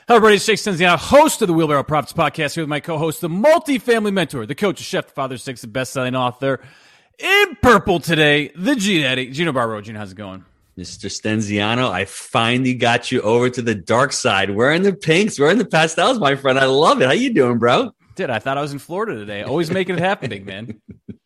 Hello, everybody. It's Jake Stenziano, host of the Wheelbarrow Profits Podcast, here with my co-host, the multifamily mentor, the coach, the chef, the father of six, the best-selling author. In purple today, the G-Daddy, Gino Barbaro. Gino, how's it going? Mr. Stenziano, I finally got you over to the dark side. We're in the pinks. We're in the pastels, my friend. I love it. How you doing, bro? Dude, I thought I was in Florida today. Always making it happen, big man.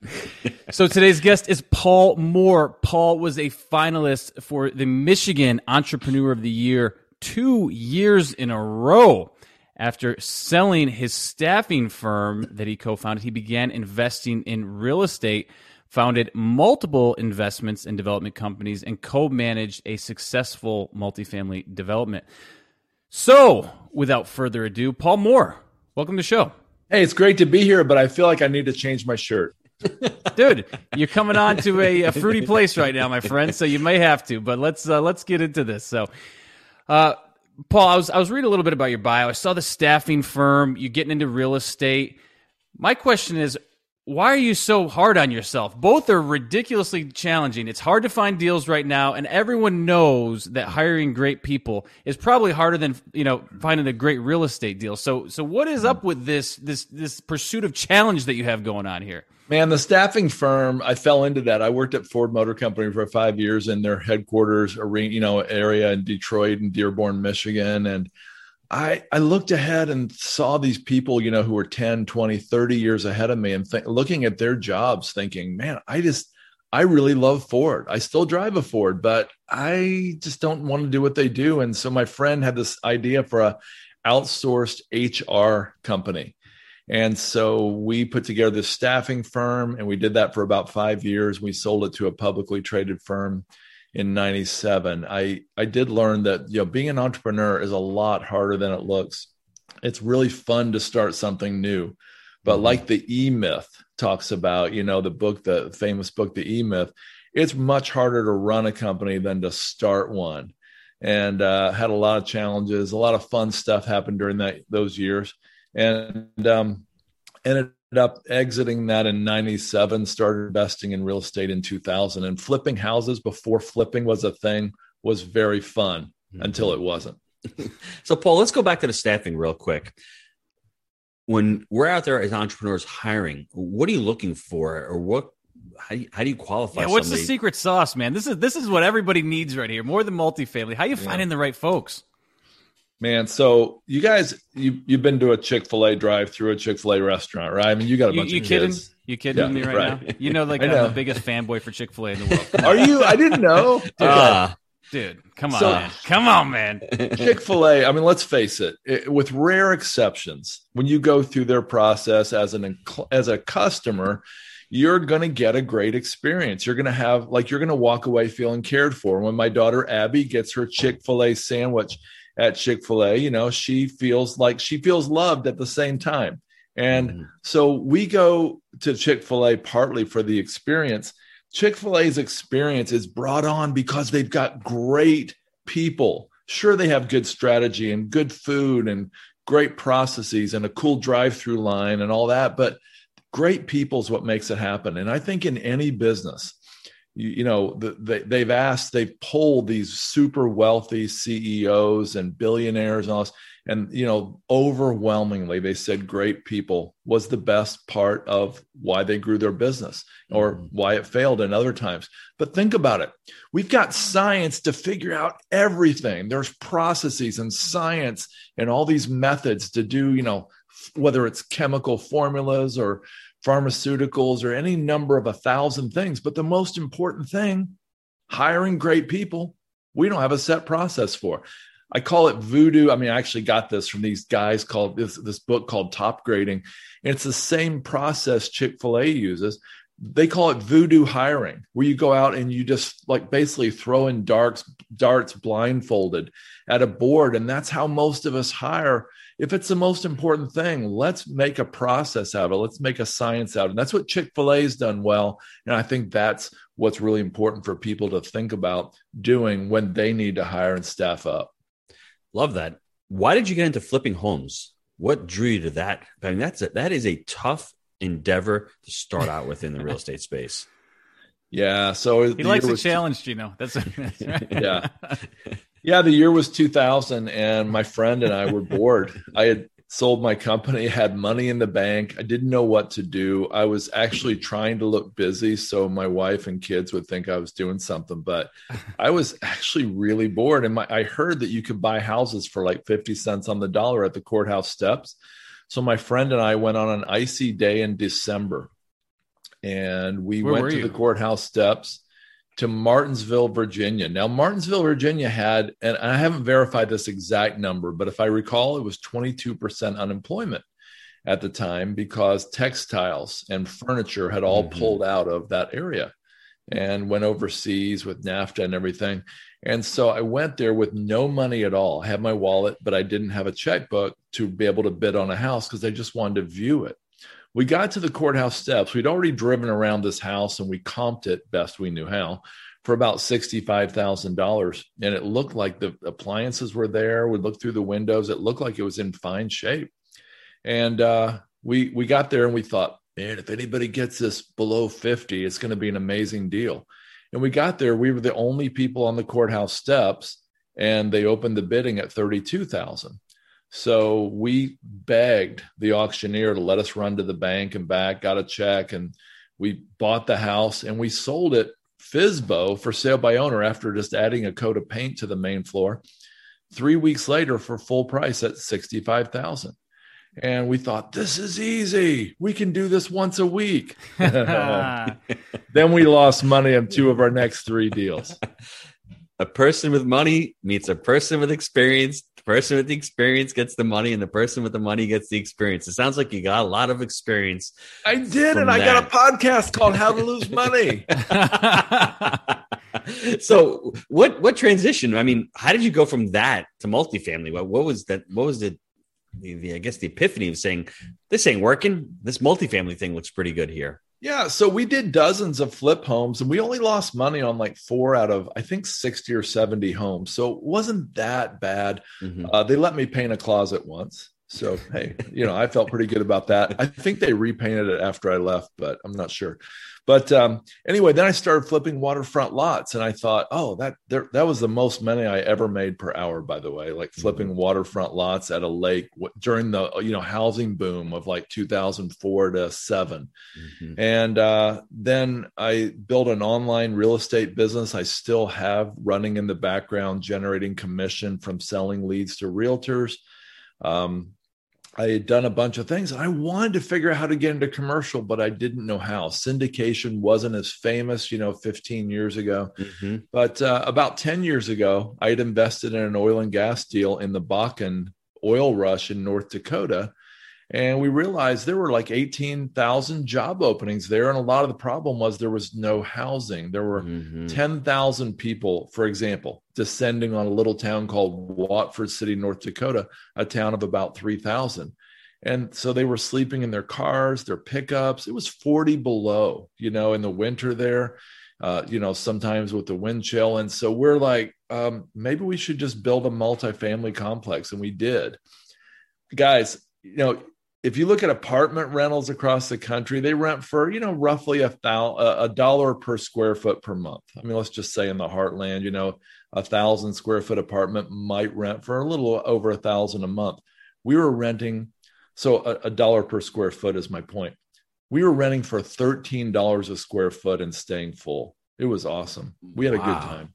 So today's guest is Paul Moore. Paul was a finalist for the Michigan Entrepreneur of the Year 2 years in a row. After selling his staffing firm that he co-founded, he began investing in real estate, founded multiple investments and development companies, and co-managed a successful multifamily development. So, without further ado, Paul Moore, welcome to the show. Hey, it's great to be here, but I feel like I need to change my shirt. Dude, you're coming on to a fruity place right now, my friend, so you may have to, but let's get into this. So, Paul, I was reading a little bit about your bio. I saw the staffing firm. You're getting into real estate. My question is, why are you so hard on yourself? Both are ridiculously challenging. It's hard to find deals right now, and everyone knows that hiring great people is probably harder than finding a great real estate deal. So what is up with this pursuit of challenge that you have going on here? Man, the staffing firm, I fell into that. I worked at Ford Motor Company for 5 years in their headquarters area in Detroit and Dearborn, Michigan. And I looked ahead and saw these people, who were 10, 20, 30 years ahead of me and looking at their jobs thinking, man, I really love Ford. I still drive a Ford, but I just don't want to do what they do. And so my friend had this idea for a outsourced HR company. And so we put together this staffing firm, and we did that for about 5 years. We sold it to a publicly traded firm in 97. I did learn that, being an entrepreneur is a lot harder than it looks. It's really fun to start something new. But like the E-Myth talks about, the famous book, the E-Myth, it's much harder to run a company than to start one. And had a lot of challenges, a lot of fun stuff happened during those years. And ended up exiting that in 97, started investing in real estate in 2000, and flipping houses before flipping was a thing was very fun until it wasn't. So, Paul, let's go back to the staffing real quick. When we're out there as entrepreneurs hiring, what are you looking for, or how do you qualify? Yeah, what's the secret sauce, man? This is what everybody needs right here, more than multifamily. How are you finding the right folks? Man, so you guys, you've been to a Chick-fil-A drive-through, a Chick-fil-A restaurant, right? I mean, you got a bunch of kids. You kidding me right now? You know, I'm the biggest fanboy for Chick-fil-A in the world. Are you? I didn't know. Dude, come on, man. Come on, man. Chick-fil-A, I mean, let's face it, with rare exceptions, when you go through their process as a customer, you're going to get a great experience. You're going to walk away feeling cared for. When my daughter Abby gets her Chick-fil-A sandwich at Chick-fil-A, she feels loved at the same time. And so we go to Chick-fil-A partly for the experience. Chick-fil-A's experience is brought on because they've got great people. Sure, they have good strategy and good food and great processes and a cool drive-through line and all that, but great people is what makes it happen. And I think in any business, they've polled these super wealthy CEOs and billionaires and all this, and overwhelmingly they said great people was the best part of why they grew their business or why it failed in other times. But think about it. We've got science to figure out everything. There's processes and science and all these methods to do, whether it's chemical formulas or pharmaceuticals or any number of 1,000 things. But the most important thing, hiring great people, we don't have a set process for. I call it voodoo. I mean, I actually got this from these guys called this book called Top Grading. And it's the same process Chick-fil-A uses. They call it voodoo hiring, where you go out and you just basically throw in darts blindfolded at a board. And that's how most of us hire. If it's the most important thing, let's make a process out of it. Let's make a science out of it. And that's what Chick-fil-A has done well. And I think that's what's really important for people to think about doing when they need to hire and staff up. Love that. Why did you get into flipping homes? What drew you to that? I mean, that is a tough endeavor to start out with in the real estate space. Yeah. So he likes a challenge, Gino. That's right. Yeah. Yeah, the year was 2000, and my friend and I were bored. I had sold my company, had money in the bank. I didn't know what to do. I was actually trying to look busy so my wife and kids would think I was doing something, but I was actually really bored. And I heard that you could buy houses for like 50 cents on the dollar at the courthouse steps. So my friend and I went on an icy day in December, and we went to the courthouse steps to Martinsville, Virginia. Now, Martinsville, Virginia had, and I haven't verified this exact number, but if I recall, it was 22% unemployment at the time because textiles and furniture had all pulled out of that area and went overseas with NAFTA and everything. And so I went there with no money at all. I had my wallet, but I didn't have a checkbook to be able to bid on a house because I just wanted to view it. We got to the courthouse steps. We'd already driven around this house and we comped it best we knew how for about $65,000. And it looked like the appliances were there. We looked through the windows. It looked like it was in fine shape. And we got there and we thought, man, if anybody gets this below 50, it's going to be an amazing deal. And we got there. We were the only people on the courthouse steps, and they opened the bidding at $32,000. So we begged the auctioneer to let us run to the bank and back, got a check, and we bought the house and we sold it FSBO, for sale by owner, after just adding a coat of paint to the main floor 3 weeks later for full price at $65,000. And we thought, this is easy. We can do this once a week. Then we lost money on two of our next three deals. A person with money meets a person with experience. The person with the experience gets the money, and the person with the money gets the experience. It sounds like you got a lot of experience. I did, and I got a podcast called How to Lose Money. So what transition? I mean, how did you go from that to multifamily? What was that? What was the I guess the epiphany of saying, this ain't working. This multifamily thing looks pretty good here. Yeah. So we did dozens of flip homes, and we only lost money on like 4 out of, I think, 60 or 70 homes. So it wasn't that bad. They let me paint a closet once. So, hey, I felt pretty good about that. I think they repainted it after I left, but I'm not sure. But anyway, then I started flipping waterfront lots, and I thought, oh, that was the most money I ever made per hour, by the way, like flipping waterfront lots at a lake during the housing boom of like 2004 to 7. And then I built an online real estate business I still have running in the background, generating commission from selling leads to realtors. I had done a bunch of things, and I wanted to figure out how to get into commercial, but I didn't know how. Syndication wasn't as famous, 15 years ago. But about 10 years ago, I had invested in an oil and gas deal in the Bakken oil rush in North Dakota. And we realized there were like 18,000 job openings there. And a lot of the problem was there was no housing. There were 10,000 people, for example, descending on a little town called Watford City, North Dakota, a town of about 3,000. And so they were sleeping in their cars, their pickups. It was 40 below, in the winter there, sometimes with the wind chill. And so we're like, maybe we should just build a multifamily complex. And we did. Guys, if you look at apartment rentals across the country, they rent for, roughly $1 per square foot per month. I mean, let's just say in the heartland, 1,000 square foot apartment might rent for a little over $1,000 a month. We were renting, so $1 per square foot is my point. We were renting for $13 a square foot and staying full. It was awesome. We had a good time.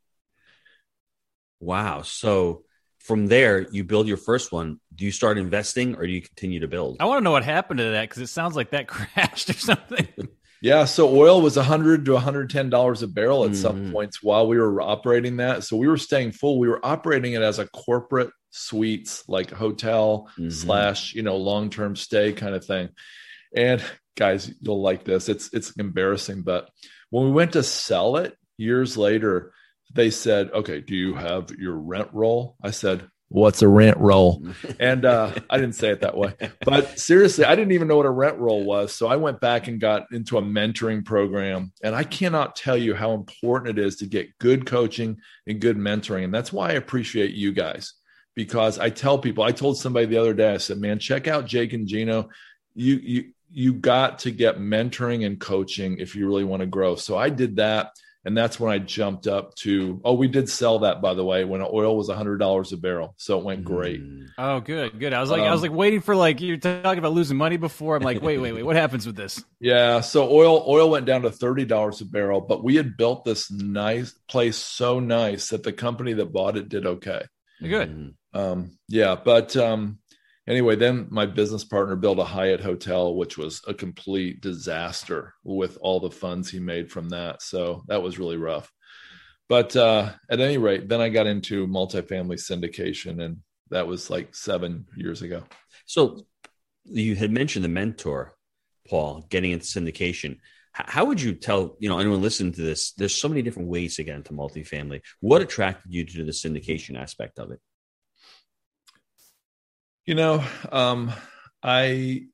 Wow. So from there, you build your first one. Do you start investing or do you continue to build? I want to know what happened to that, because it sounds like that crashed or something. Yeah, so oil was $100 to $110 a barrel at some points while we were operating that. So we were staying full. We were operating it as a corporate suites, like hotel / long-term stay kind of thing. And guys, you'll like this. It's embarrassing, but when we went to sell it years later, they said, okay, do you have your rent roll? I said, what's a rent roll? And I didn't say it that way. But seriously, I didn't even know what a rent roll was. So I went back and got into a mentoring program. And I cannot tell you how important it is to get good coaching and good mentoring. And that's why I appreciate you guys, because I tell people, I told somebody the other day, I said, man, check out Jake and Gino. You got to get mentoring and coaching if you really want to grow. So I did that. And that's when I jumped up to, we did sell that, by the way, when oil was $100 a barrel. So it went great. Oh, good. I was like waiting for, like, you're talking about losing money before. I'm like, wait, what happens with this? Yeah. So oil went down to $30 a barrel, but we had built this nice place so nice that the company that bought it did okay. Good. Anyway, then my business partner built a Hyatt hotel, which was a complete disaster with all the funds he made from that. So that was really rough. But at any rate, then I got into multifamily syndication, and that was like 7 years ago. So you had mentioned the mentor, Paul, getting into syndication. How would you tell, anyone listening to this, there's so many different ways to get into multifamily. What attracted you to the syndication aspect of it? I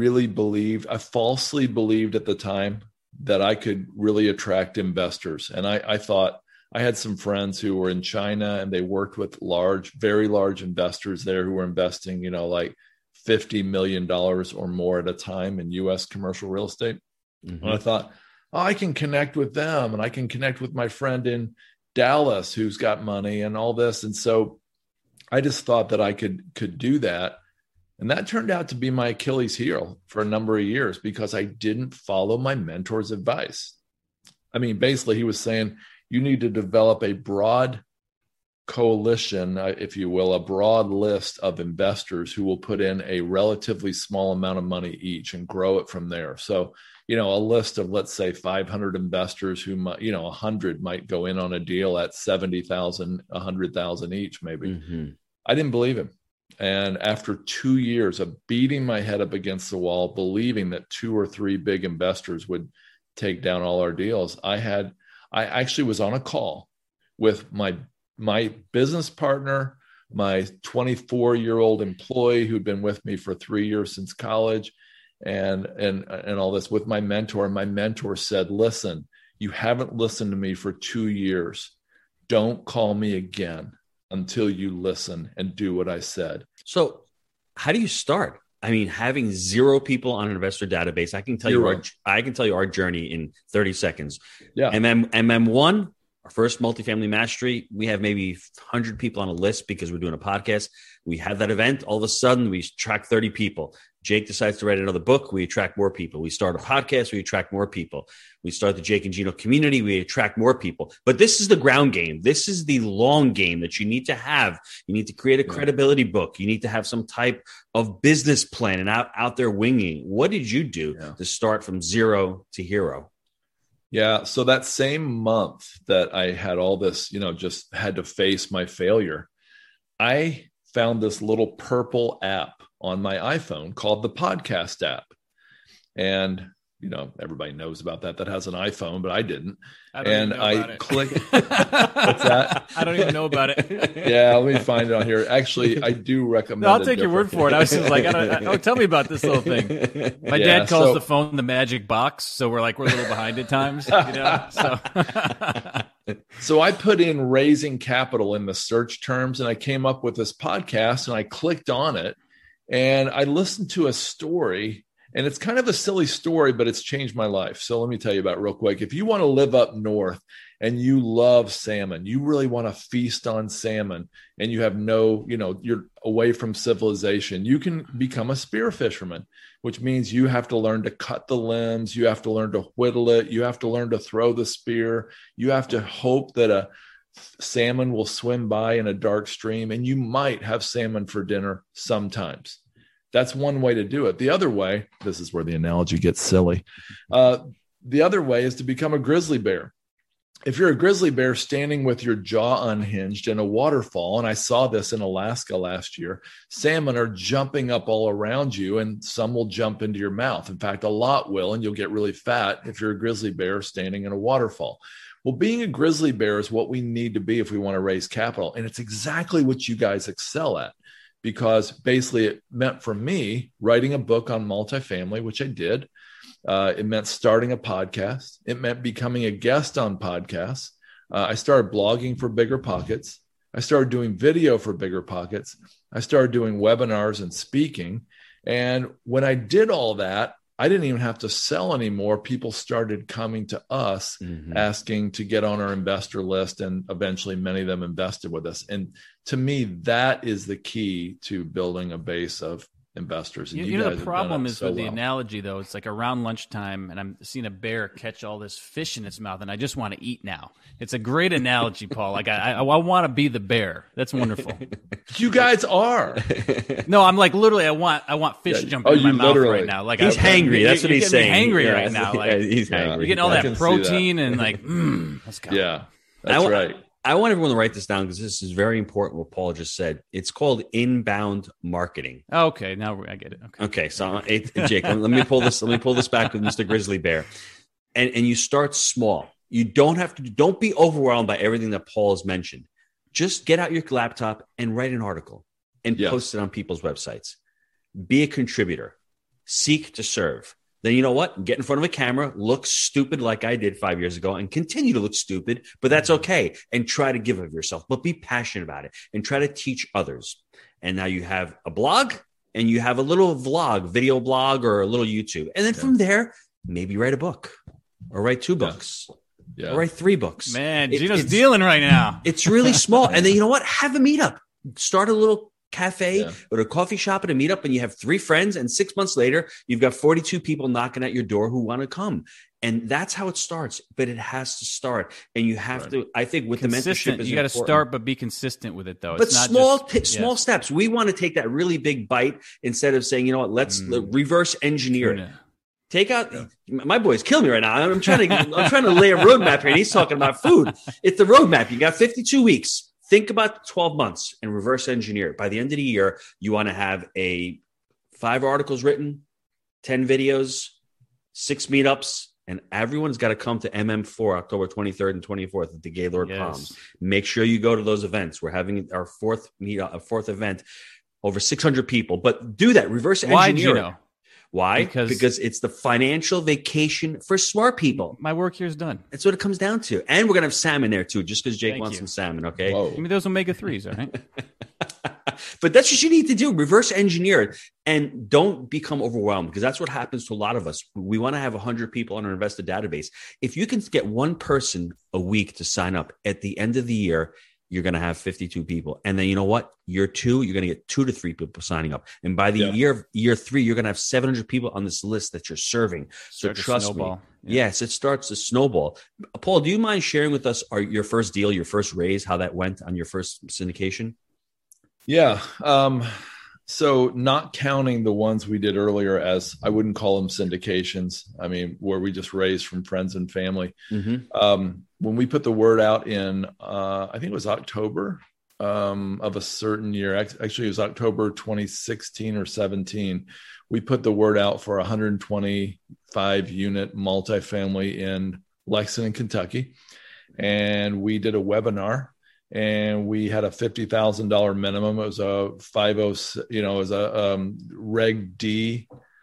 falsely believed at the time that I could really attract investors. And I thought, I had some friends who were in China, and they worked with very large investors there who were investing, like $50 million or more at a time in U.S. commercial real estate. Mm-hmm. And I thought, I can connect with them, and I can connect with my friend in Dallas who's got money and all this. And so I just thought that I could do that. And that turned out to be my Achilles heel for a number of years, because I didn't follow my mentor's advice. I mean, basically he was saying, you need to develop a broad coalition, if you will, a broad list of investors who will put in a relatively small amount of money each and grow it from there. So, a list of, let's say, 500 investors who might, 100 might go in on a deal at 70,000, 100,000 each, maybe. Mm-hmm. I didn't believe him. And after 2 years of beating my head up against the wall, believing that 2 or 3 big investors would take down all our deals, I actually was on a call with my business partner, my 24-year-old employee who'd been with me for 3 years since college, and all this, with my mentor. And my mentor said, listen, you haven't listened to me for 2 years. Don't call me again until you listen and do what I said. So how do you start? I mean, having 0 people on an investor database, I can tell you our journey in 30 seconds. Yeah. MM1, our first multifamily mastery, we have maybe 100 people on a list because we're doing a podcast. We have that event. All of a sudden, we track 30 people. Jake decides to write another book. We attract more people. We start a podcast. We attract more people. We start the Jake and Gino community. We attract more people. But this is the ground game. This is the long game that you need to have. You need to create a credibility book. You need to have some type of business plan and out there winging. What did you do to start from 0 to hero? Yeah. So that same month that I had all this, just had to face my failure, I found this little purple app on my iPhone called the podcast app. And, everybody knows about that has an iPhone, but I didn't. I clicked. What's that? I don't even know about it. Yeah, let me find it on here. Actually, I do recommend I'll take your word for it. I was just like, tell me about this little thing. My dad calls the phone the magic box. So we're a little behind at times, So I put in raising capital in the search terms, and I came up with this podcast, and I clicked on it, and I listened to a story, and it's kind of a silly story, but it's changed my life. So let me tell you about it real quick. If you want to live up north and you love salmon, you really want to feast on salmon, and you have you're away from civilization, you can become a spear fisherman, which means you have to learn to cut the limbs. You have to learn to whittle it. You have to learn to throw the spear. You have to hope that a salmon will swim by in a dark stream, and you might have salmon for dinner sometimes. That's one way to do it. The other way, this is where the analogy gets silly. The other way is to become a grizzly bear. If you're a grizzly bear standing with your jaw unhinged in a waterfall, and I saw this in Alaska last year, salmon are jumping up all around you, and some will jump into your mouth. In fact, a lot will, and you'll get really fat if you're a grizzly bear standing in a waterfall. Well, being a grizzly bear is what we need to be if we want to raise capital. And it's exactly what you guys excel at. Because basically it meant for me writing a book on multifamily, which I did. It meant starting a podcast. It meant becoming a guest on podcasts. I started blogging for Bigger Pockets. I started doing video for Bigger Pockets. I started doing webinars and speaking. And when I did all that, I didn't even have to sell anymore. People started coming to us asking to get on our investor list, and eventually many of them invested with us. And to me, that is the key to building a base of investors. And you know, guys the problem is so with the well. analogy, though. It's like around lunchtime, and I'm seeing a bear catch all this fish in its mouth, and I just want to eat now. It's a great analogy, Paul. Like I want to be the bear. That's wonderful. You guys are. No, I'm like literally. I want fish jumping in my mouth right now. Like he's hangry. That's what he's saying. Hangry right now. Like he's hangry. You're getting all that protein and like, let's go. Yeah, that's right. I want everyone to write this down because this is very important. What Paul just said. It's called inbound marketing. Okay, now I get it. Okay, so Jake, let me pull this. Let me pull this back with Mr. Grizzly Bear, and you start small. You don't be overwhelmed by everything that Paul has mentioned. Just get out your laptop and write an article and post it on people's websites. Be a contributor. Seek to serve. Then you know what? Get in front of a camera, look stupid like I did 5 years ago, and continue to look stupid, but that's okay. And try to give of yourself, but be passionate about it and try to teach others. And now you have a blog and you have a little vlog, video blog, or a little YouTube. And then from there, maybe write a book or write 2 books or write 3 books. Man, Gino's dealing right now. It's really small. And then you know what? Have a meetup. Start a little cafe or a coffee shop at a meetup, and you have 3 friends, and 6 months later you've got 42 people knocking at your door who want to come. And that's how it starts, but it has to start. And you have to, I think, with the mentorship, you got to start, but be consistent with it, though. But it's not small steps. We want to take that really big bite instead of saying, you know what, let's reverse engineer it. Take out my boy's killing me right now. I'm trying to lay a roadmap here, and he's talking about food. It's the roadmap. You got 52 weeks. Think about 12 months and reverse engineer it. By the end of the year, you want to have 5 articles written, 10 videos, 6 meetups, and everyone's got to come to MM4 October 23rd and 24th at the Gaylord Palms. Make sure you go to those events. We're having our 4th event, over 600 people. But do that. Reverse engineer. Why, Gino? Why? Because it's the financial vacation for smart people. My work here is done. That's what it comes down to. And we're going to have salmon there, too, just because Jake wants some salmon, okay? Give me those omega-3s, all right? But that's what you need to do. Reverse engineer it. And don't become overwhelmed, because that's what happens to a lot of us. We want to have 100 people on our investor database. If you can get one person a week to sign up, at the end of the year, you're going to have 52 people. And then you know what? Year 2, you're going to get 2 to 3 people signing up. And by the year 3, you're going to have 700 people on this list that you're serving. So trust me. Yes, it starts to snowball. Paul, do you mind sharing with us your first deal, your first raise, how that went on your first syndication? Yeah. So not counting the ones we did earlier, as I wouldn't call them syndications. I mean, where we just raised from friends and family. When we put the word out in, I think it was October of a certain year. Actually, it was October 2016 or 17. We put the word out for 125 unit multifamily in Lexington, Kentucky. And we did a webinar. And we had a $50,000 minimum. It was a 50, it was a Reg D,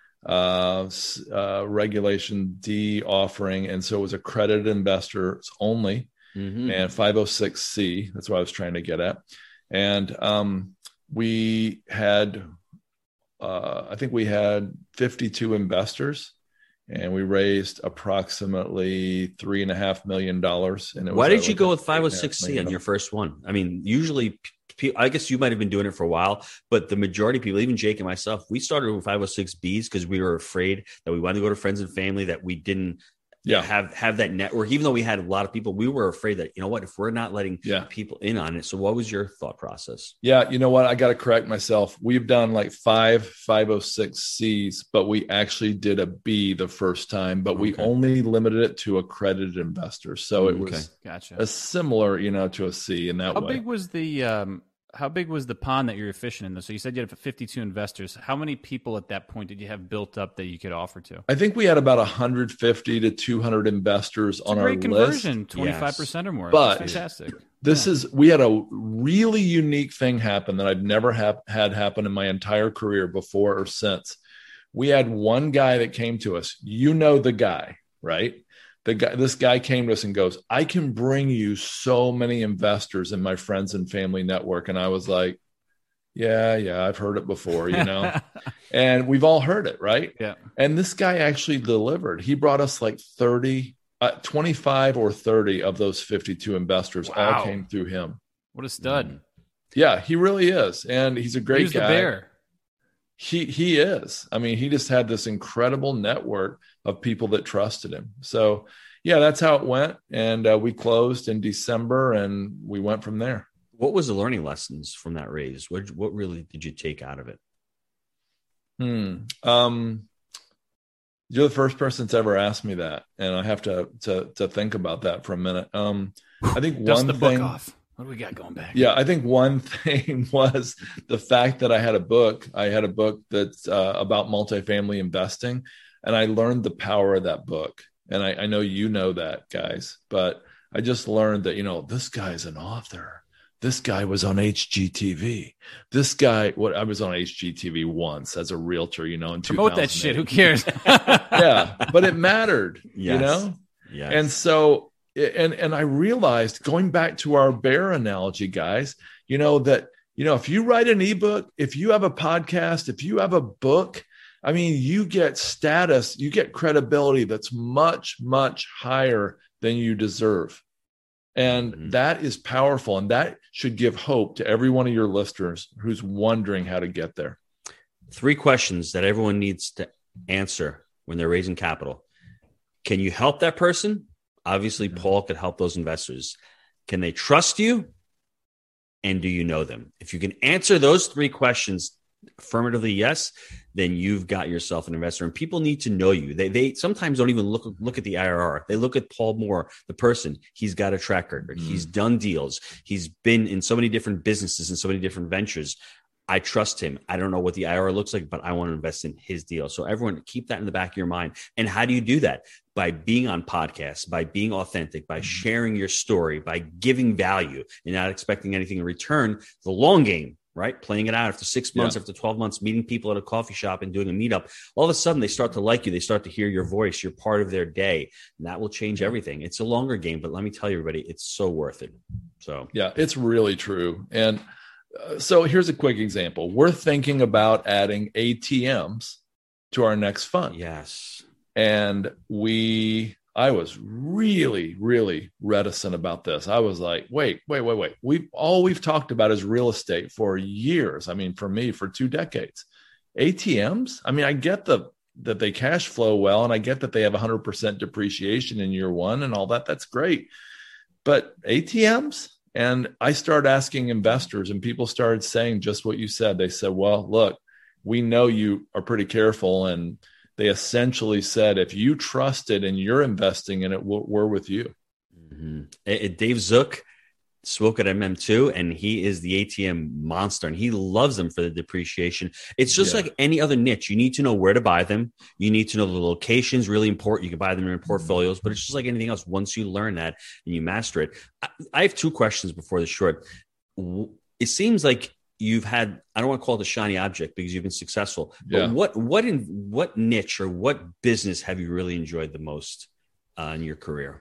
Regulation D offering, and so it was accredited investors only, and 506C. That's what I was trying to get at. And we had, I think we had 52 investors. And we raised approximately $3.5 million. And why did you go with 506C on your first one? I mean, usually, I guess you might have been doing it for a while, but the majority of people, even Jake and myself, we started with 506Bs because we were afraid that we wanted to go to friends and family, that we didn't have that network. Even though we had a lot of people, we were afraid that, you know what, if we're not letting people in on it. So what was your thought process? Yeah, you know what? I got to correct myself. We've done like 5 506Cs, but we actually did a B the first time, but we only limited it to accredited investors. So it was a similar, to a C in that way. How big was the pond that you're fishing in, though? So you said you had 52 investors. How many people at that point did you have built up that you could offer to? I think we had about 150 to 200 investors on our list. Great conversion, 25% or more. But that's fantastic. We had a really unique thing happen that I've never had happen in my entire career before or since. We had one guy that came to us. You know the guy, right? This guy came to us and goes, I can bring you so many investors in my friends and family network. And I was like, Yeah, I've heard it before, and we've all heard it, right? Yeah. And this guy actually delivered. He brought us like 25 or 30 of those 52 investors all came through him. What a stud. Yeah, he really is. And he's a great guy. The bear. He is. I mean, he just had this incredible network of people that trusted him. So yeah, that's how it went. And we closed in December and we went from there. What was the learning lessons from that raise? What really did you take out of it? You're the first person that's ever asked me that, and I have to think about that for a minute. I think one thing. Book off. What do we got going back? Yeah, I think one thing was the fact that I had a book. I had a book that's about multifamily investing, and I learned the power of that book. And I know you know that, guys, but I just learned that this guy's an author. This guy was on HGTV. This guy, I was on HGTV once as a realtor, in 2008. Promote that shit. Who cares? Yeah, but it mattered, Yes. And so, and I realized, going back to our bear analogy, guys, that, if you write an ebook, if you have a podcast, if you have a book, I mean, you get status, you get credibility that's much, much higher than you deserve. And that is powerful. And that should give hope to every one of your listeners who's wondering how to get there. 3 questions that everyone needs to answer when they're raising capital. Can you help that person? Obviously, Paul could help those investors. Can they trust you? And do you know them? If you can answer those 3 questions affirmatively, yes, then you've got yourself an investor. And people need to know you. They sometimes don't even look at the IRR. They look at Paul Moore, the person. He's got a track record. He's done deals. He's been in so many different businesses and so many different ventures. I trust him. I don't know what the IRR looks like, but I want to invest in his deal. So everyone, keep that in the back of your mind. And how do you do that? By being on podcasts, by being authentic, by sharing your story, by giving value and not expecting anything in return. The long game, right? Playing it out after 6 months, after 12 months, meeting people at a coffee shop and doing a meetup. All of a sudden, they start to like you. They start to hear your voice. You're part of their day. And that will change everything. It's a longer game, but let me tell you, everybody, it's so worth it. So, yeah, it's really true. And so here's a quick example. We're thinking about adding ATMs to our next fund. Yes. And I was really, really reticent about this. I was like, wait. We've talked about is real estate for years. I mean, for me, for 2 decades. ATMs? I mean, I get that they cash flow well, and I get that they have 100% depreciation in year 1 and all that. That's great. But ATMs? And I started asking investors, and people started saying just what you said. They said, well, look, we know you are pretty careful. And they essentially said, if you trust it and you're investing in it, we're with you. Dave Zook spoke at MM2, and he is the ATM monster, and he loves them for the depreciation. It's just like any other niche. You need to know where to buy them. You need to know the locations, really important. You can buy them in portfolios, but it's just like anything else. Once you learn that and you master it. I have 2 questions before the short. It seems like you've had, I don't want to call it a shiny object because you've been successful, but what niche or what business have you really enjoyed the most in your career?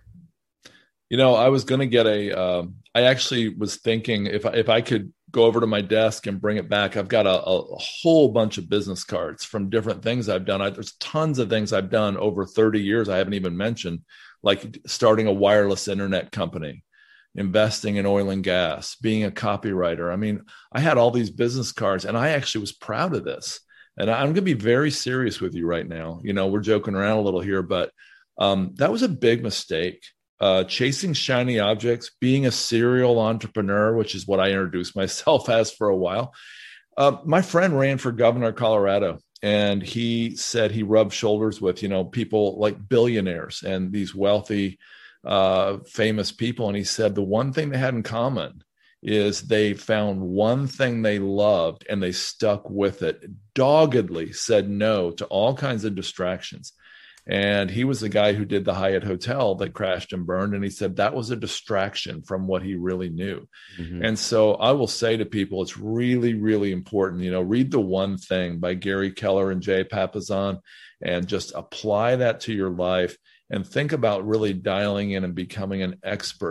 I was going to get I actually was thinking if I could go over to my desk and bring it back, I've got a whole bunch of business cards from different things I've done. There's tons of things I've done over 30 years I haven't even mentioned, like starting a wireless internet company, investing in oil and gas, being a copywriter. I mean, I had all these business cards, and I actually was proud of this. And I'm going to be very serious with you right now. We're joking around a little here, but that was a big mistake. Chasing shiny objects, being a serial entrepreneur, which is what I introduced myself as for a while. My friend ran for governor of Colorado, and he said he rubbed shoulders with, people like billionaires and these wealthy, famous people. And he said the one thing they had in common is they found one thing they loved and they stuck with it, doggedly said no to all kinds of distractions. And he was the guy who did the Hyatt Hotel that crashed and burned. And he said that was a distraction from what he really knew. And so I will say to people, it's really, really important, read The One Thing by Gary Keller and Jay Papasan, and just apply that to your life and think about really dialing in and becoming an expert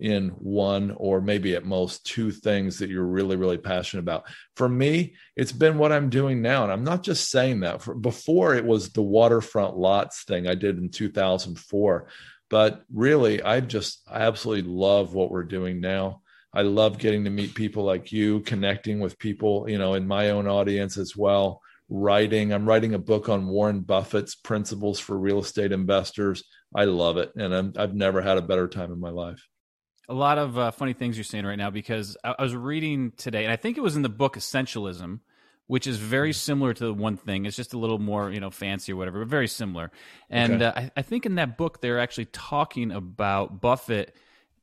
in one or maybe at most two things that you're really, really passionate about. For me, it's been what I'm doing now. And I'm not just saying that. Before, it was the waterfront lots thing I did in 2004. But really, I absolutely love what we're doing now. I love getting to meet people like you, connecting with people, in my own audience as well. I'm writing a book on Warren Buffett's principles for real estate investors. I love it. And I've never had a better time in my life. A lot of funny things you're saying right now, because I was reading today, and I think it was in the book Essentialism, which is very similar to the One Thing. It's just a little more, fancy or whatever, but very similar. And okay. I think in that book, they're actually talking about Buffett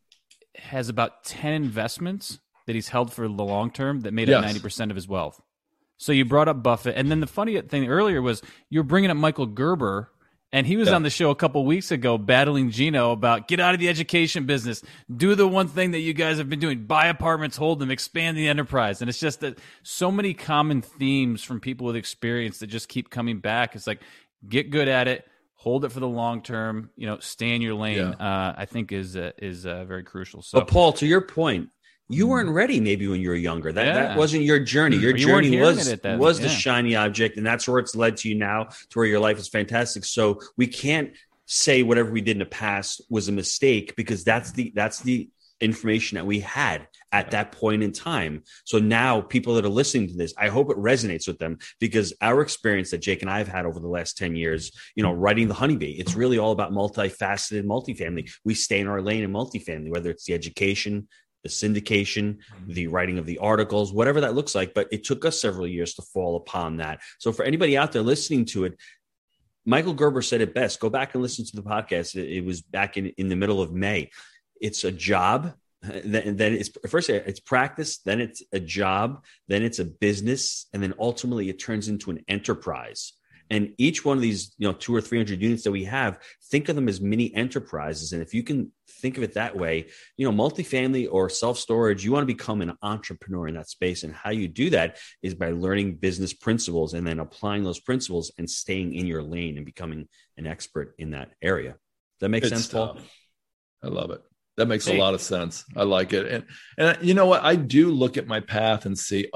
has about 10 investments that he's held for the long term that made up 90% of his wealth. So you brought up Buffett. And then the funny thing earlier was you were bringing up Michael Gerber. And he was on the show a couple of weeks ago battling Gino about get out of the education business, do the one thing that you guys have been doing, buy apartments, hold them, expand the enterprise. And it's just that so many common themes from people with experience that just keep coming back. It's like, get good at it, hold it for the long term, stay in your lane, I think is very crucial. So, but Paul, to your point, you weren't ready maybe when you were younger. That wasn't your journey. Your journey was the shiny object, and that's where it's led to you now, to where your life is fantastic. So we can't say whatever we did in the past was a mistake, because that's the information that we had at that point in time. So now people that are listening to this, I hope it resonates with them, because our experience that Jake and I have had over the last 10 years, writing the Honeybee, it's really all about multifaceted multifamily. We stay in our lane in multifamily, whether it's the education, the syndication, the writing of the articles, whatever that looks like. But it took us several years to fall upon that. So for anybody out there listening to it, Michael Gerber said it best. Go back and listen to the podcast. It was back in the middle of May. It's a job. Then it's first it's practice, then it's a job, then it's a business, and then ultimately it turns into an enterprise. And each one of these, 200 or 300 units that we have, think of them as mini enterprises. And if you can think of it that way, multifamily or self-storage, you want to become an entrepreneur in that space. And how you do that is by learning business principles and then applying those principles and staying in your lane and becoming an expert in that area. Does that make sense, Paul? I love it. That makes a lot of sense. I like it. And you know what? I do look at my path and see,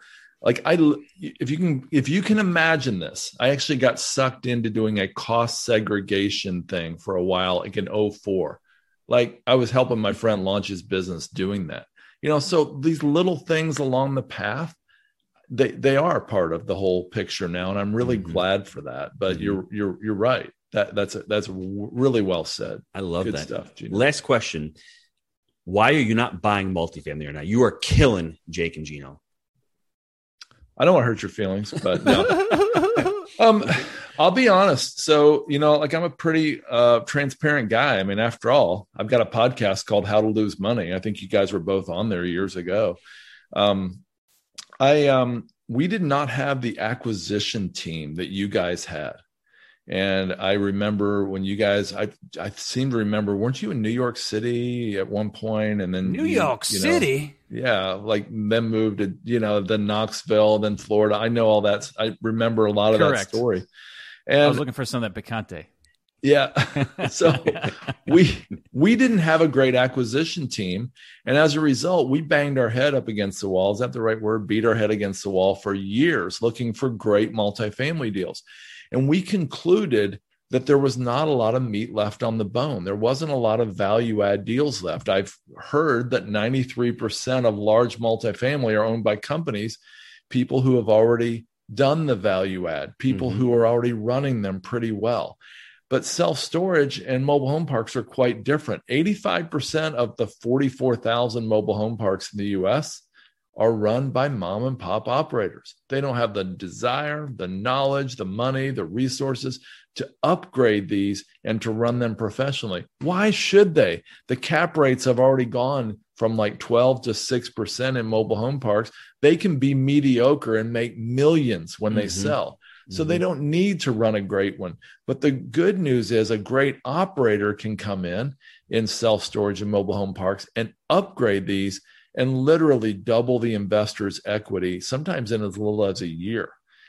if you can imagine this, I actually got sucked into doing a cost segregation thing for a while, like in 2004. Like I was helping my friend launch his business doing that. So these little things along the path, they are part of the whole picture now, and I'm really glad for that. But you're right. That's really well said. I love Good that stuff. Gino. Last question: why are you not buying multifamily right now? You are killing Jake and Gino. I don't want to hurt your feelings, but no. I'll be honest. So, I'm a pretty transparent guy. I mean, after all, I've got a podcast called How to Lose Money. I think you guys were both on there years ago. We did not have the acquisition team that you guys had. And I remember when you guys, I seem to remember, weren't you in New York City at one point? And then New York City? Yeah. Like then moved to, then Knoxville, then Florida. I know all that. I remember a lot of that story. And I was looking for some of that picante. Yeah. So we didn't have a great acquisition team. And as a result, we banged our head up against the wall. Is that the right word? Beat our head against the wall for years looking for great multifamily deals. And we concluded that there was not a lot of meat left on the bone. There wasn't a lot of value add deals left. I've heard that 93% of large multifamily are owned by companies, people who have already done the value add, people who are already running them pretty well. But self-storage and mobile home parks are quite different. 85% of the 44,000 mobile home parks in the U.S. are run by mom and pop operators. They don't have the desire, the knowledge, the money, the resources to upgrade these and to run them professionally. Why should they? The cap rates have already gone from like 12 to 6% in mobile home parks. They can be mediocre and make millions when they sell. So they don't need to run a great one. But the good news is a great operator can come in self-storage and mobile home parks and upgrade these and literally double the investor's equity, sometimes in as little as a year.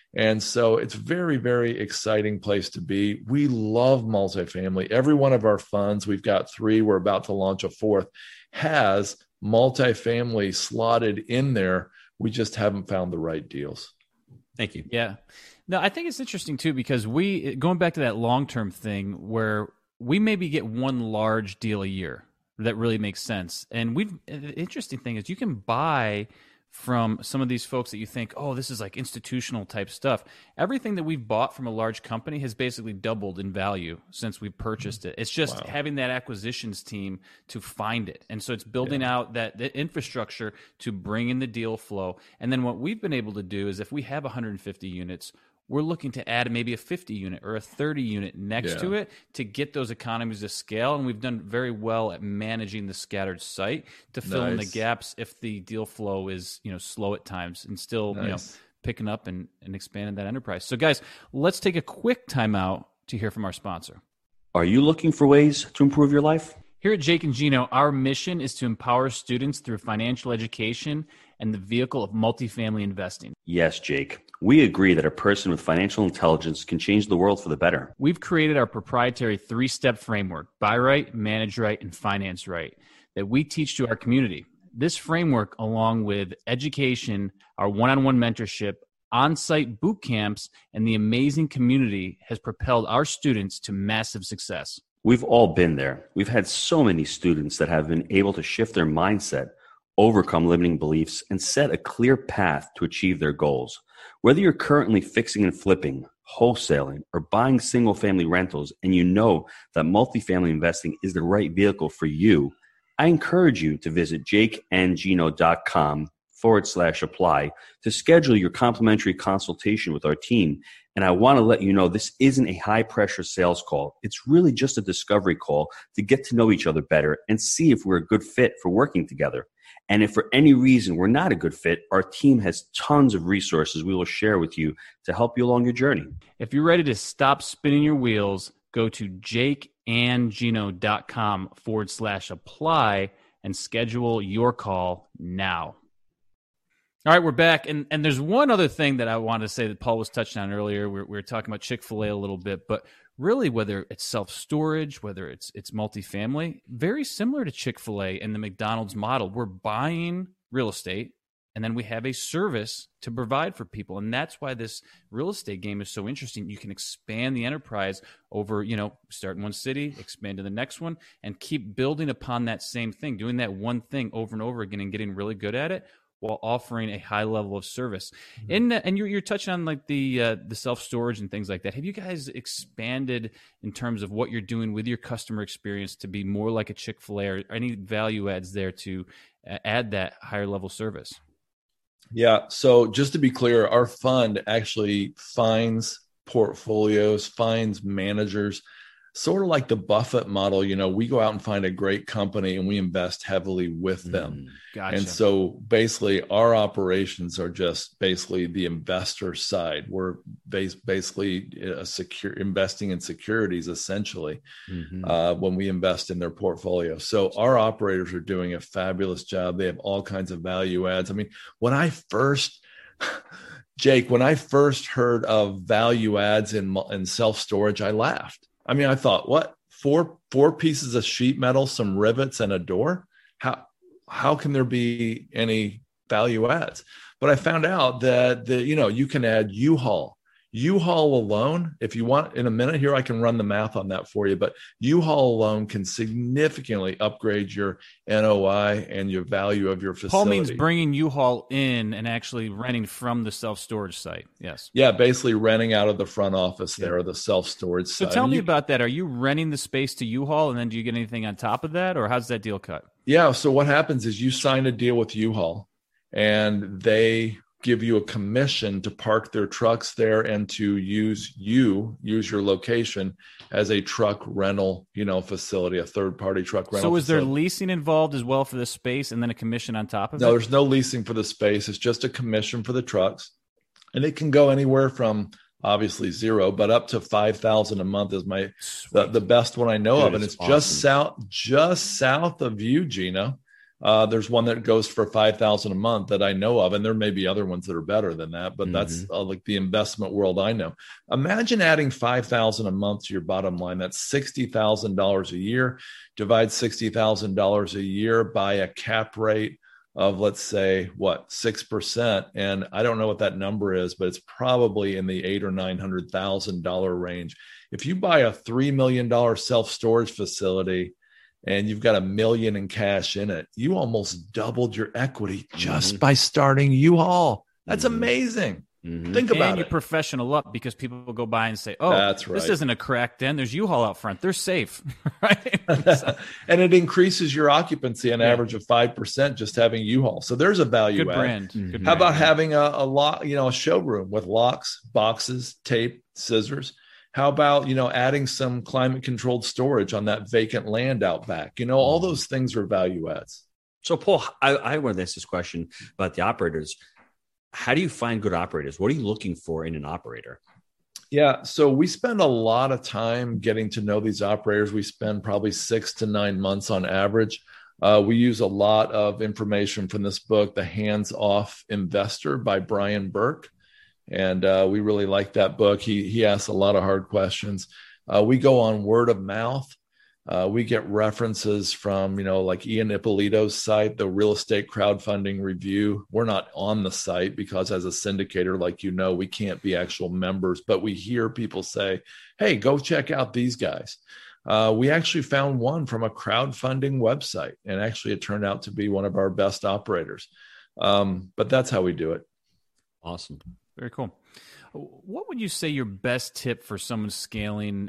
And so it's very, very exciting place to be. We love multifamily. Every one of our funds, we've got 3, we're about to launch a 4th, has multifamily slotted in there. We just haven't found the right deals. Thank you. Yeah. No, I think it's interesting too, because going back to that long-term thing where we maybe get one large deal a year that really makes sense. And the interesting thing is you can buy from some of these folks that you think, oh, this is like institutional type stuff. Everything that we've bought from a large company has basically doubled in value since we purchased it. It's just having that acquisitions team to find it. And so it's building out that infrastructure to bring in the deal flow. And then what we've been able to do is if we have 150 units, we're looking to add maybe a 50 unit or a 30 unit next to it to get those economies of scale. And we've done very well at managing the scattered site to fill in the gaps if the deal flow is, slow at times and still, picking up and expanding that enterprise. So guys, let's take a quick timeout to hear from our sponsor. Are you looking for ways to improve your life? Here at Jake and Gino, our mission is to empower students through financial education and the vehicle of multifamily investing. Yes, Jake. We agree that a person with financial intelligence can change the world for the better. We've created our proprietary 3-step framework, Buy Right, Manage Right, and Finance Right, that we teach to our community. This framework, along with education, our one-on-one mentorship, on-site boot camps, and the amazing community has propelled our students to massive success. We've all been there. We've had so many students that have been able to shift their mindset, overcome limiting beliefs, and set a clear path to achieve their goals. Whether you're currently fixing and flipping, wholesaling, or buying single-family rentals, and you know that multifamily investing is the right vehicle for you, I encourage you to visit jakeandgino.com/apply to schedule your complimentary consultation with our team. And I want to let you know this isn't a high-pressure sales call. It's really just a discovery call to get to know each other better and see if we're a good fit for working together. And if for any reason we're not a good fit, our team has tons of resources we will share with you to help you along your journey. If you're ready to stop spinning your wheels, go to jakeandgino.com/apply and schedule your call now. All right, we're back. And there's one other thing that I wanted to say that Paul was touching on earlier. We were talking about Chick-fil-A a little bit, but really whether it's self-storage, whether it's multifamily, very similar to Chick-fil-A and the McDonald's model. We're buying real estate, and then we have a service to provide for people. And that's why this real estate game is so interesting. You can expand the enterprise over, start in one city, expand to the next one, and keep building upon that same thing, doing that one thing over and over again and getting really good at it, while offering a high level of service. And you're touching on like the self-storage and things like that. Have you guys expanded in terms of what you're doing with your customer experience to be more like a Chick-fil-A, or any value adds there to add that higher level service? Yeah. So just to be clear, our fund actually finds portfolios, finds managers, sort of like the Buffett model. We go out and find a great company and we invest heavily with them. Gotcha. And so basically our operations are just basically the investor side. We're basically investing in securities essentially when we invest in their portfolio. So our operators are doing a fabulous job. They have all kinds of value adds. I mean, Jake, when I first heard of value adds in self-storage, I laughed. I mean, I thought, what? Four pieces of sheet metal, some rivets, and a door? How can there be any value adds? But I found out that you can add U-Haul. U-Haul alone, if you want, in a minute here, I can run the math on that for you. But U-Haul alone can significantly upgrade your NOI and your value of your facility. Paul means bringing U-Haul in and actually renting from the self-storage site. Yes. Yeah, basically renting out of the front office there, or the self-storage site. So tell me about that. Are you renting the space to U-Haul, and then do you get anything on top of that, or how's that deal cut? Yeah, so what happens is you sign a deal with U-Haul, and they give you a commission to park their trucks there and to use your location as a truck rental, facility, a third-party truck rental. So is there leasing involved as well for the space, and then a commission on top of it? No, there's no leasing for the space. It's just a commission for the trucks. And it can go anywhere from obviously zero, but up to $5,000 a month is the best one I know of. And it's awesome. just south of you, Gino. There's one that goes for $5,000 a month that I know of, and there may be other ones that are better than that, but that's like the investment world I know. Imagine adding $5,000 a month to your bottom line. That's $60,000 a year. Divide $60,000 a year by a cap rate of, let's say, 6%. And I don't know what that number is, but it's probably in the $800,000 or $900,000 range. If you buy a $3 million self-storage facility and you've got $1 million in cash in it, you almost doubled your equity just by starting U-Haul. That's amazing. Think about and you it. professional up, because people will go by and say, "Oh, That's right. This isn't a crack den. There's U-Haul out front. They're safe." Right? And it increases your occupancy an average of 5% just having U-Haul. So there's a value Good add. brand. Good How about brand. having a lock, a showroom with locks, boxes, tape, scissors? How about, adding some climate controlled storage on that vacant land out back? All those things are value adds. So, Paul, I want to ask this question about the operators. How do you find good operators? What are you looking for in an operator? Yeah. So we spend a lot of time getting to know these operators. We spend probably 6 to 9 months on average. We use a lot of information from this book, The Hands Off Investor by Brian Burke. And we really like that book. He asks a lot of hard questions. We go on word of mouth. We get references from, like Ian Ippolito's site, the Real Estate Crowdfunding Review. We're not on the site because as a syndicator, we can't be actual members, but we hear people say, hey, go check out these guys. We actually found one from a crowdfunding website, and actually it turned out to be one of our best operators. But that's how we do it. Awesome. Very cool. What would you say your best tip for someone scaling,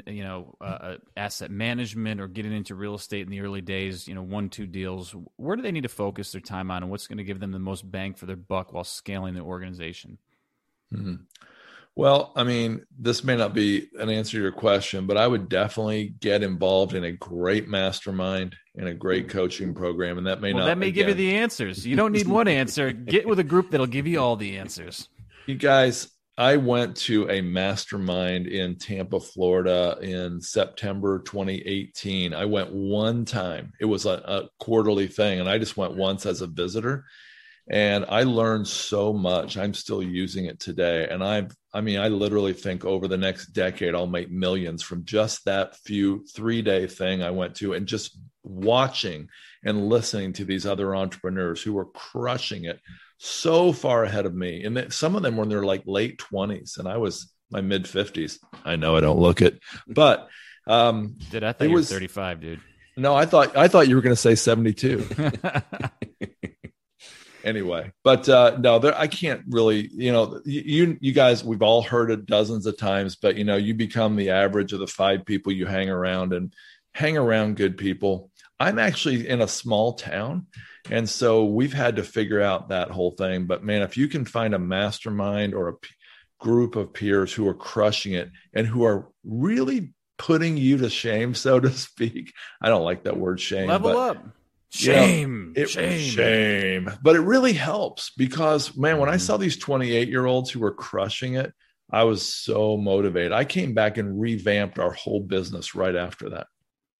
asset management or getting into real estate in the early days, 1-2 deals? Where do they need to focus their time on, and what's going to give them the most bang for their buck while scaling the organization? Well, this may not be an answer to your question, but I would definitely get involved in a great mastermind and a great coaching program. And that may give you the answers. You don't need one answer. Get with a group that'll give you all the answers. You guys, I went to a mastermind in Tampa, Florida in September 2018. I went one time. It was a quarterly thing, and I just went once as a visitor. And I learned so much. I'm still using it today. And I literally think over the next decade, I'll make millions from just that 3-day thing I went to, and just watching and listening to these other entrepreneurs who were crushing it so far ahead of me. And some of them were in their late 20s, and I was my mid 50s. I know I don't look it, but Dude, I thought you were 35, dude. No, I thought you were going to say 72. Anyway, but no, I can't really, you guys, we've all heard it dozens of times, but you become the average of the 5 people you hang around, and hang around good people. I'm actually in a small town, and so we've had to figure out that whole thing. But man, if you can find a mastermind or a group of peers who are crushing it and who are really putting you to shame, so to speak. I don't like that word shame. Level up. Shame. Shame. But it really helps because, man, when I saw these 28-year-olds who were crushing it, I was so motivated. I came back and revamped our whole business right after that.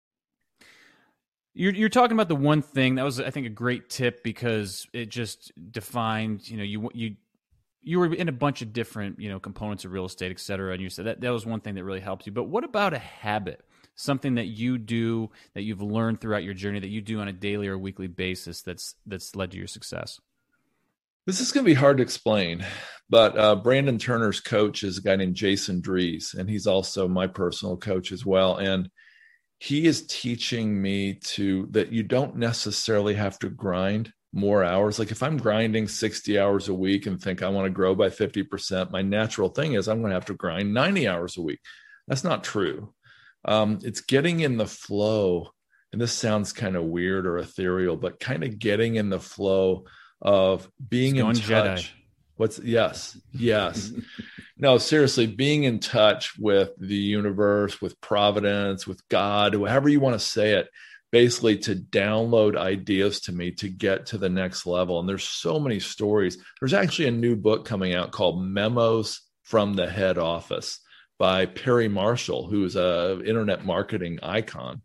You're talking about the one thing that was, I think, a great tip because it just defined, you were in a bunch of different, components of real estate, et cetera. And you said that was one thing that really helped you. But what about a habit? Something that you do, that you've learned throughout your journey, that you do on a daily or weekly basis that's led to your success? This is going to be hard to explain, but Brandon Turner's coach is a guy named Jason Dries, and he's also my personal coach as well. And he is teaching me that you don't necessarily have to grind more hours. Like if I'm grinding 60 hours a week and think I want to grow by 50%, my natural thing is I'm going to have to grind 90 hours a week. That's not true. It's getting in the flow. And this sounds kind of weird or ethereal, but kind of getting in the flow of being in touch. Jedi. Yes. No, seriously, being in touch with the universe, with Providence, with God, however you want to say it, basically to download ideas to me to get to the next level. And there's so many stories. There's actually a new book coming out called Memos from the Head Office by Perry Marshall, who's an internet marketing icon.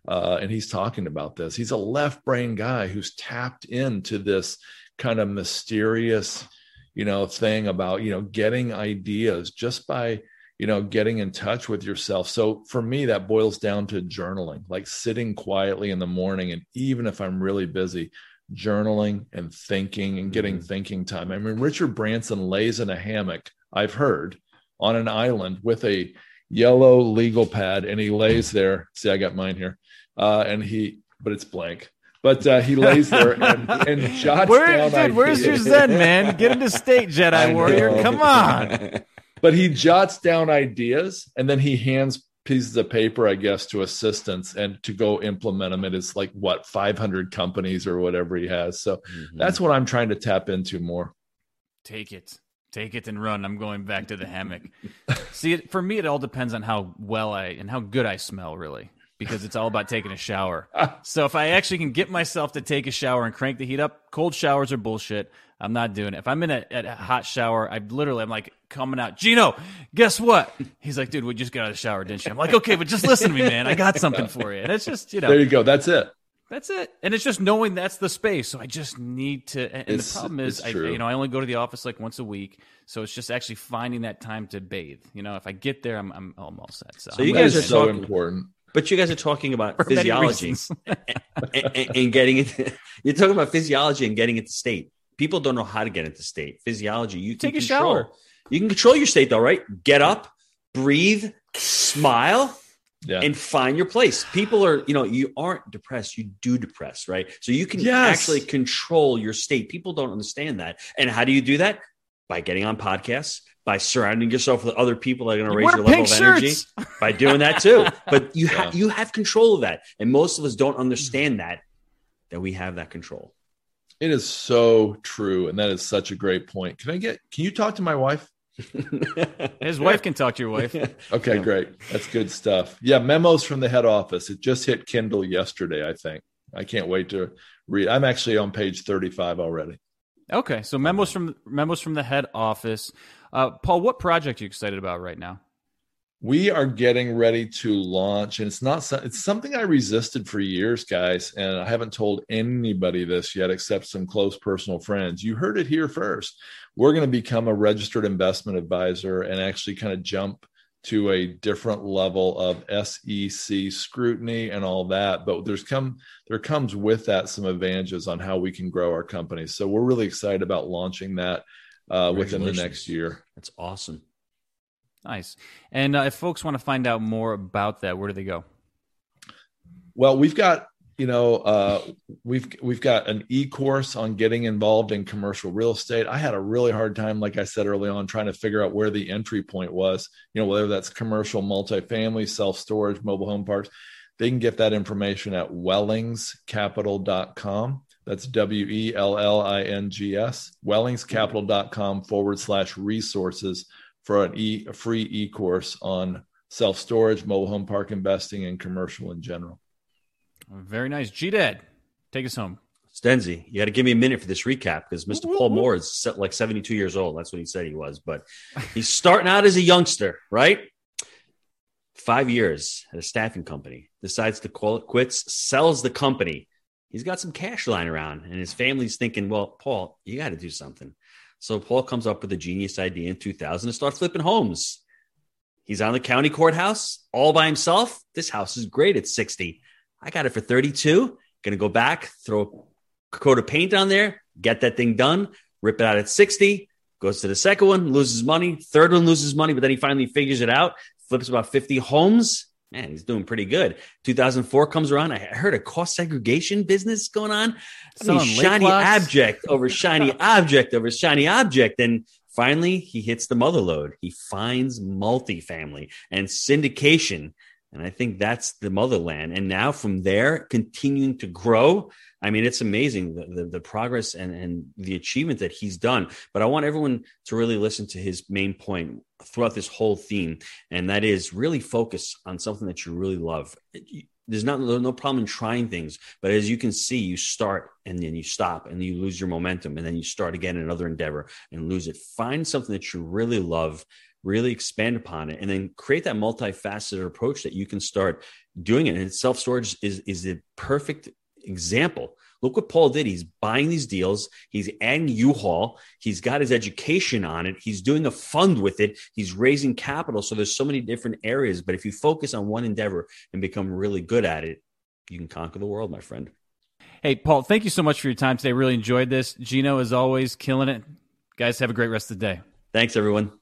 and he's talking about this. He's a left brain guy who's tapped into this kind of mysterious, thing about, getting ideas just by, getting in touch with yourself. So for me, that boils down to journaling, like sitting quietly in the morning. And even if I'm really busy, journaling and thinking and getting thinking time. I mean, Richard Branson lays in a hammock, I've heard, on an island with a yellow legal pad, and he lays there. See, I got mine here. But it's blank. But he lays there and jots down ideas. Where's your Zen, man? Get into state, Jedi Warrior. Come on. But he jots down ideas, and then he hands pieces of paper, I guess, to assistants and to go implement them. It is 500 companies or whatever he has. So that's what I'm trying to tap into more. Take it and run. I'm going back to the hammock. See, for me, it all depends on how well and how good I smell, really, because it's all about taking a shower. So if I actually can get myself to take a shower and crank the heat up, cold showers are bullshit. I'm not doing it. If I'm in a hot shower, I'm like coming out, Gino, guess what? He's like, dude, we just got out of the shower, didn't you? I'm like, okay, but just listen to me, man. I got something for you. And it's just, There you go. That's it. And it's just knowing that's the space. So I just need to, and the problem is, I only go to the office once a week. So it's just actually finding that time to bathe. If I get there, I'm almost set. So you guys are so important. But you guys are talking about physiology and getting it. You're talking about physiology and getting into state. People don't know how to get into state. Physiology, you can take a shower. You can control your state, though, right? Get up, breathe, smile, and find your place. People are, you aren't depressed. You do depress, right? So you can actually control your state. People don't understand that. And how do you do that? By getting on podcasts, by surrounding yourself with other people that are going to raise your level of energy, by doing that too. But you have control of that. And most of us don't understand that we have that control. It is so true. And that is such a great point. Can you talk to my wife? His wife can talk to your wife. Okay, great. That's good stuff. Yeah. Memos from the head office. It just hit Kindle yesterday, I think. I can't wait to read. I'm actually on page 35 already. Okay. So memos from the head office. Paul, what project are you excited about right now? We are getting ready to launch, and it's something I resisted for years, guys, and I haven't told anybody this yet except some close personal friends. You heard it here first. We're going to become a registered investment advisor and actually kind of jump to a different level of SEC scrutiny and all that. But there comes with that some advantages on how we can grow our company. So we're really excited about launching that within the next year. That's awesome. Nice. And if folks want to find out more about that, where do they go? Well, we've got, we've got an e-course on getting involved in commercial real estate. I had a really hard time, like I said early on, trying to figure out where the entry point was, whether that's commercial, multifamily, self-storage, mobile home parks. They can get that information at wellingscapital.com. That's WELLINGS, wellingscapital.com/resources for a free e-course on self-storage, mobile home park investing, and commercial in general. Very nice. G-Dad, take us home. Stenzi, you got to give me a minute for this recap because Mr. Paul Moore is like 72 years old. That's what he said he was. But he's starting out as a youngster, right? 5 years at a staffing company, decides to call it quits, sells the company. He's got some cash lying around, and his family's thinking, well, Paul, you got to do something. So Paul comes up with a genius idea in 2000 to start flipping homes. He's on the county courthouse all by himself. This house is great at 60. I got it for 32. Going to go back, throw a coat of paint on there, get that thing done, rip it out at 60, goes to the second one, loses money, third one loses money, but then he finally figures it out, flips about 50 homes. Man, he's doing pretty good. 2004 comes around. I heard a cost segregation business going on. Shiny object over shiny object over shiny object. And finally, he hits the mother lode. He finds multifamily and syndication. And I think that's the motherland. And now from there, continuing to grow. I mean, it's amazing, the progress and the achievement that he's done. But I want everyone to really listen to his main point throughout this whole theme. And that is really focus on something that you really love. There's no problem in trying things. But as you can see, you start and then you stop and you lose your momentum. And then you start again in another endeavor and lose it. Find something that you really love. really expand upon it, and then create that multifaceted approach that you can start doing it. And self-storage is a perfect example. Look what Paul did. He's buying these deals. He's adding U-Haul. He's got his education on it. He's doing a fund with it. He's raising capital. So there's so many different areas. But if you focus on one endeavor and become really good at it, you can conquer the world, my friend. Hey, Paul, thank you so much for your time today. Really enjoyed this. Gino, as always, killing it. Guys, have a great rest of the day. Thanks, everyone.